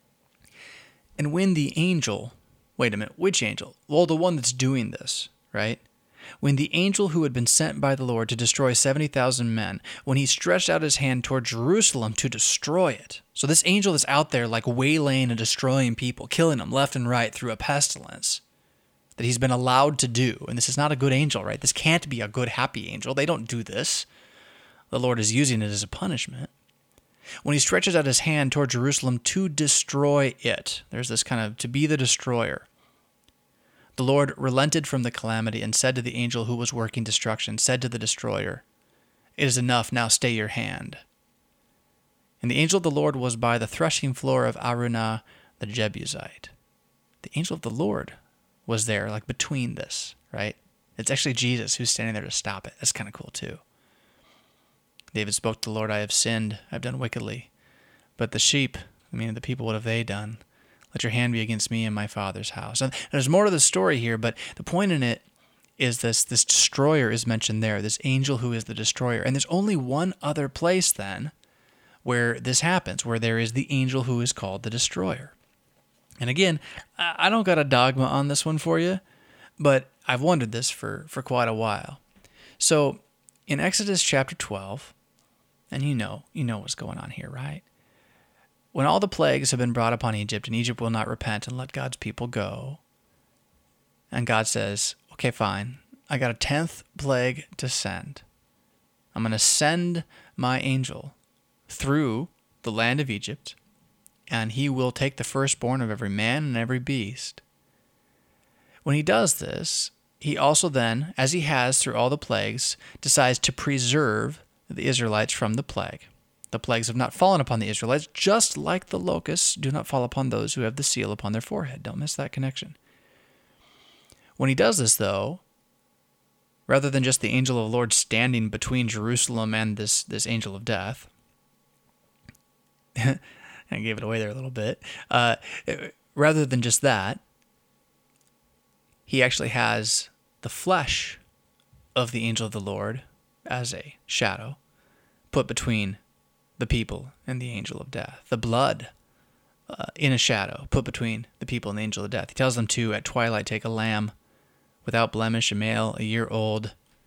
And when the angel, wait a minute, which angel? Well, the one that's doing this, right? When the angel who had been sent by the Lord to destroy seventy thousand men, when he stretched out his hand toward Jerusalem to destroy it. So this angel is out there like waylaying and destroying people, killing them left and right through a pestilence that he's been allowed to do. And this is not a good angel, right? This can't be a good, happy angel. They don't do this. The Lord is using it as a punishment. When he stretches out his hand toward Jerusalem to destroy it, there's this kind of to be the destroyer. The Lord relented from the calamity and said to the angel who was working destruction, said to the destroyer, It is enough, now stay your hand. And the angel of the Lord was by the threshing floor of Araunah the Jebusite. The angel of the Lord was there, like between this, right? It's actually Jesus who's standing there to stop it. That's kind of cool too. David spoke to the Lord, I have sinned, I've done wickedly. But the sheep, I mean the people, what have they done? Let your hand be against me and my father's house. And there's more to the story here, but the point in it is this, this destroyer is mentioned there, this angel who is the destroyer. And there's only one other place then where this happens, where there is the angel who is called the destroyer. And again, I don't got a dogma on this one for you, but I've wondered this for, for quite a while. So in Exodus chapter twelve, and you know, you know what's going on here, right? When all the plagues have been brought upon Egypt, and Egypt will not repent and let God's people go, and God says, okay, fine, I got a tenth plague to send. I'm going to send my angel through the land of Egypt, and he will take the firstborn of every man and every beast. When he does this, he also then, as he has through all the plagues, decides to preserve the Israelites from the plague. The plagues have not fallen upon the Israelites, just like the locusts do not fall upon those who have the seal upon their forehead. Don't miss that connection. When he does this, though, rather than just the angel of the Lord standing between Jerusalem and this, this angel of death, I gave it away there a little bit, uh, rather than just that, he actually has the flesh of the angel of the Lord as a shadow put between the people and the angel of death. The blood uh, in a shadow put between the people and the angel of death. He tells them to, at twilight, take a lamb without blemish, a male, a year old,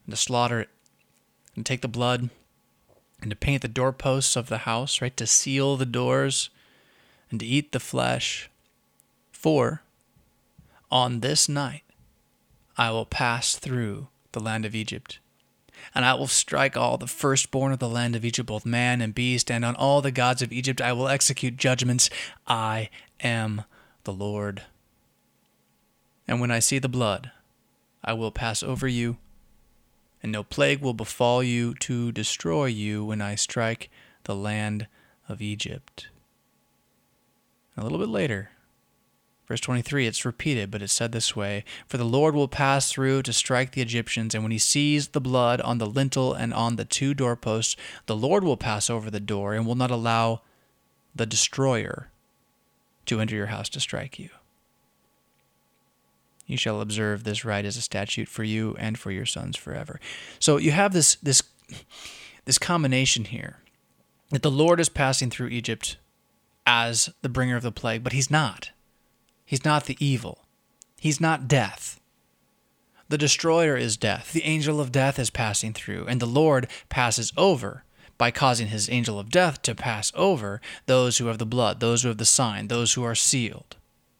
and to slaughter it, and take the blood, and to paint the doorposts of the house, right? To seal the doors, and to eat the flesh. For on this night I will pass through the land of Egypt, and I will strike all the firstborn of the land of Egypt, both man and beast, and on all the gods of Egypt I will execute judgments. I am the Lord. And when I see the blood, I will pass over you, and no plague will befall you to destroy you when I strike the land of Egypt. A little bit later, verse twenty-three, it's repeated, but it's said this way: For the Lord will pass through to strike the Egyptians, and when he sees the blood on the lintel and on the two doorposts, the Lord will pass over the door and will not allow the destroyer to enter your house to strike you. You shall observe this rite as a statute for you and for your sons forever. So you have this this this combination here, that the Lord is passing through Egypt as the bringer of the plague, but he's not. He's not the evil. He's not death. The destroyer is death. The angel of death is passing through, and the Lord passes over by causing his angel of death to pass over those who have the blood, those who have the sign, those who are sealed.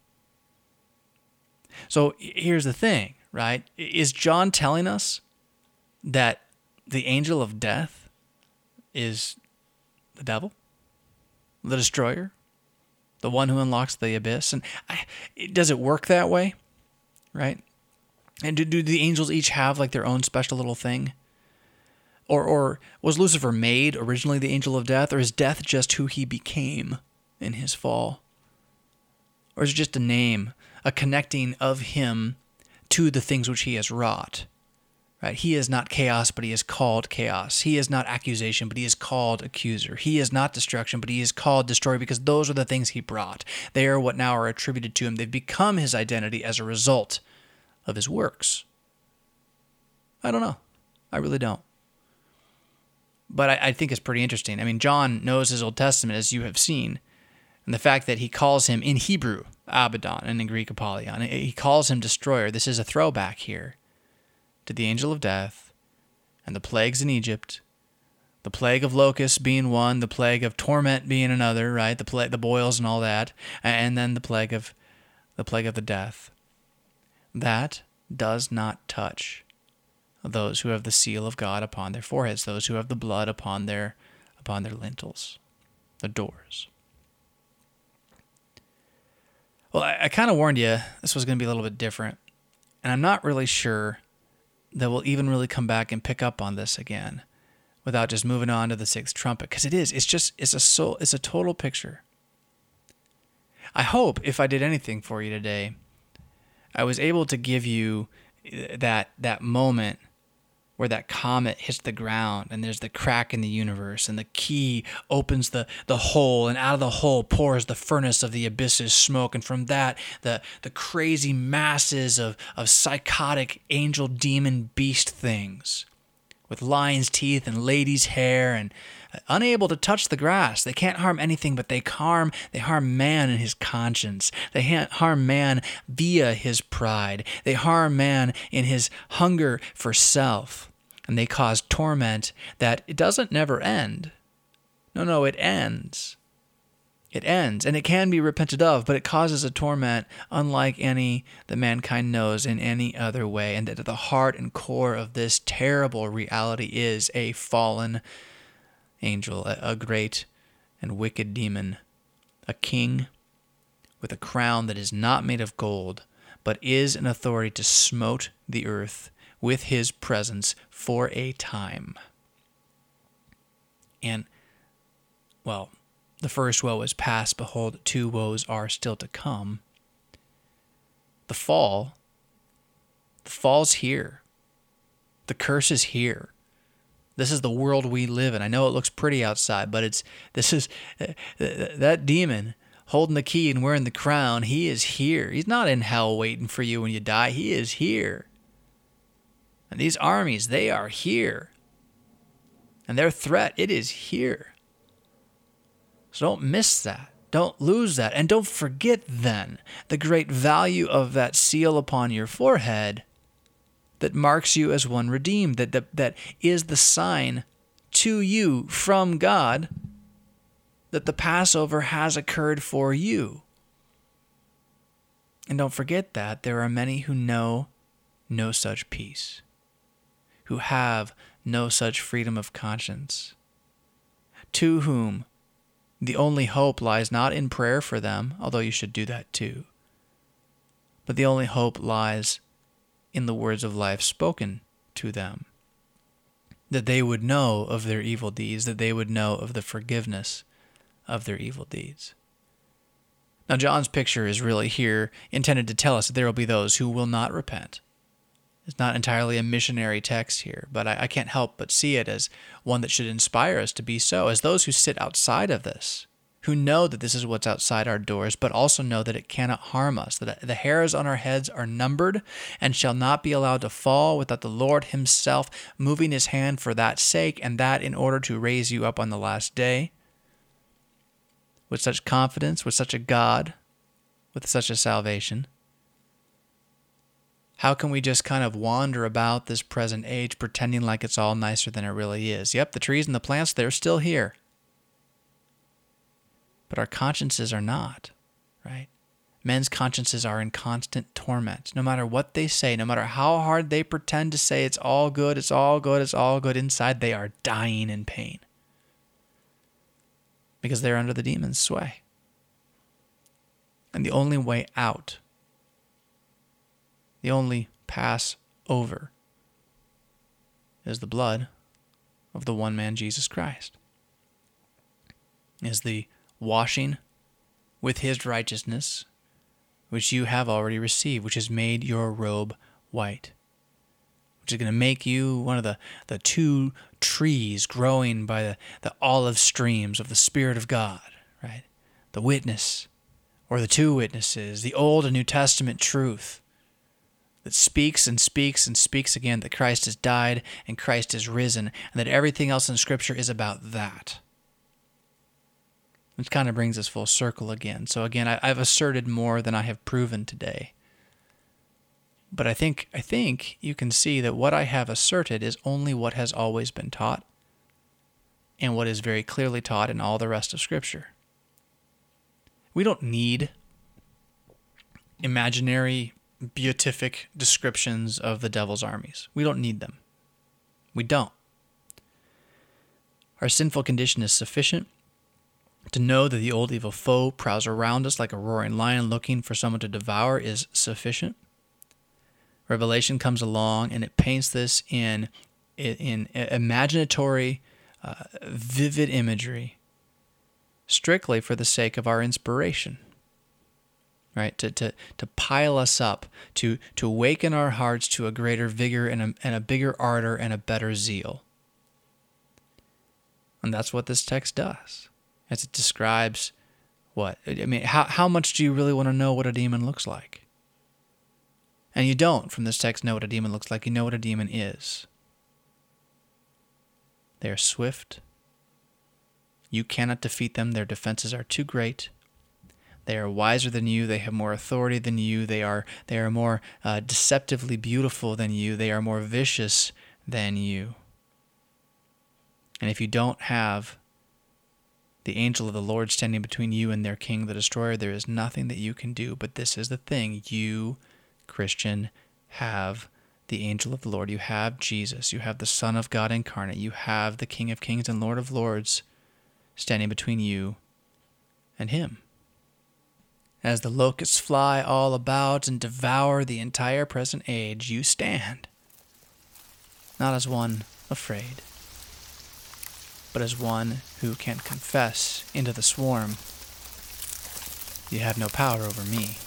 So here's the thing, right? Is John telling us that the angel of death is the devil, the destroyer, the one who unlocks the abyss? And I, does it work that way, right? And do, do the angels each have like their own special little thing? Or, or was Lucifer made originally the angel of death, or is death just who he became in his fall? Or is it just a name, a connecting of him to the things which he has wrought? Right? He is not chaos, but he is called chaos. He is not accusation, but he is called accuser. He is not destruction, but he is called destroyer, because those are the things he brought. They are what now are attributed to him. They've become his identity as a result of his works. I don't know. I really don't. But I, I think it's pretty interesting. I mean, John knows his Old Testament, as you have seen, and the fact that he calls him in Hebrew Abaddon and in Greek Apollyon, he calls him destroyer. This is a throwback here to the angel of death and the plagues in Egypt, the plague of locusts being one, the plague of torment being another, right? The plague, the boils and all that, and then the plague of the plague of the death. That does not touch those who have the seal of God upon their foreheads, those who have the blood upon their upon their lintels, the doors. Well, I, I kind of warned you this was going to be a little bit different, and I'm not really sure that we'll even really come back and pick up on this again without just moving on to the sixth trumpet, because it is, it's just, it's a soul, it's a total picture. I hope if I did anything for you today, I was able to give you that that moment where that comet hits the ground and there's the crack in the universe and the key opens the, the hole, and out of the hole pours the furnace of the abyss's smoke. And from that, the, the crazy masses of, of psychotic angel, demon, beast things with lion's teeth and lady's hair and unable to touch the grass. They can't harm anything, but they harm, they harm man in his conscience. They harm man via his pride. They harm man in his hunger for self. And they cause torment that it doesn't never end. No, no, it ends. It ends, and it can be repented of, but it causes a torment unlike any that mankind knows in any other way. And that at the heart and core of this terrible reality is a fallen angel, a great and wicked demon, a king with a crown that is not made of gold, but is an authority to smote the earth with his presence for a time. And, well, the first woe is past, behold, two woes are still to come. The fall, the fall's here. The curse is here. This is the world we live in. I know it looks pretty outside, but it's this is that demon holding the key and wearing the crown. He is here. He's not in hell waiting for you when you die. He is here. And these armies, they are here. And their threat, it is here. So don't miss that. Don't lose that. And don't forget then the great value of that seal upon your forehead. that marks you as one redeemed, that, that, that is the sign to you from God that the Passover has occurred for you. And don't forget that there are many who know no such peace, who have no such freedom of conscience, to whom the only hope lies not in prayer for them, although you should do that too, but the only hope lies in the words of life spoken to them, that they would know of their evil deeds, that they would know of the forgiveness of their evil deeds. Now, John's picture is really here intended to tell us that there will be those who will not repent. It's not entirely a missionary text here, but I, I can't help but see it as one that should inspire us to be so, as those who sit outside of this, who know that this is what's outside our doors, but also know that it cannot harm us, that the hairs on our heads are numbered and shall not be allowed to fall without the Lord himself moving his hand for that sake, and that in order to raise you up on the last day. With such confidence, with such a God, with such a salvation, how can we just kind of wander about this present age pretending like it's all nicer than it really is? Yep, the trees and the plants, they're still here. But our consciences are not, right? Men's consciences are in constant torment. No matter what they say, no matter how hard they pretend to say it's all good, it's all good, it's all good, inside they are dying in pain. Because they're under the demon's sway. And the only way out, the only pass over, is the blood of the one man, Jesus Christ. Is the washing with his righteousness, which you have already received, which has made your robe white, which is going to make you one of the, the two trees growing by the, the olive streams of the Spirit of God, right? The witness, or the two witnesses, the Old and New Testament truth that speaks and speaks and speaks again that Christ has died and Christ is risen, and that everything else in Scripture is about that. Which kind of brings us full circle again. So again, I, I've asserted more than I have proven today. But I think I think you can see that what I have asserted is only what has always been taught and what is very clearly taught in all the rest of Scripture. We don't need imaginary, beatific descriptions of the devil's armies. We don't need them. We don't. Our sinful condition is sufficient to know that the old evil foe prowls around us like a roaring lion looking for someone to devour is sufficient. Revelation comes along and it paints this in in, in imaginatory, uh, vivid imagery, strictly for the sake of our inspiration, right? To to to pile us up, to to awaken our hearts to a greater vigor and a, and a bigger ardor and a better zeal. And that's what this text does, as it describes what I mean. How how much do you really want to know what a demon looks like? And you don't, from this text, know what a demon looks like. You know what a demon is. They are swift. You cannot defeat them. Their defenses are too great. They are wiser than you. They have more authority than you. They are they are more uh, deceptively beautiful than you. They are more vicious than you. And if you don't have the angel of the Lord standing between you and their king, the destroyer, there is nothing that you can do. But this is the thing. You, Christian, have the angel of the Lord. You have Jesus. You have the Son of God incarnate. You have the King of Kings and Lord of Lords standing between you and him. As the locusts fly all about and devour the entire present age, you stand, not as one afraid, but as one who can confess into the swarm, "You have no power over me."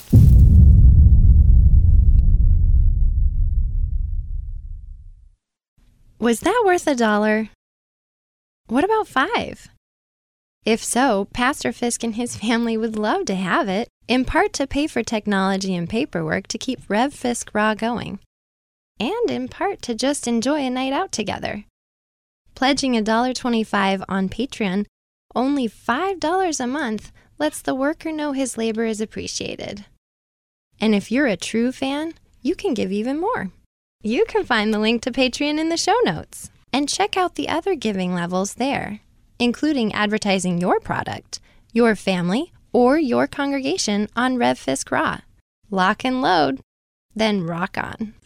Was that worth a dollar? What about five? If so, Pastor Fisk and his family would love to have it, in part to pay for technology and paperwork to keep Rev Fisk Raw going, and in part to just enjoy a night out together. Pledging one dollar and twenty-five cents on Patreon, only five dollars a month, lets the worker know his labor is appreciated. And if you're a true fan, you can give even more. You can find the link to Patreon in the show notes and check out the other giving levels there, including advertising your product, your family, or your congregation on RevFisk Raw. Lock and load, then rock on.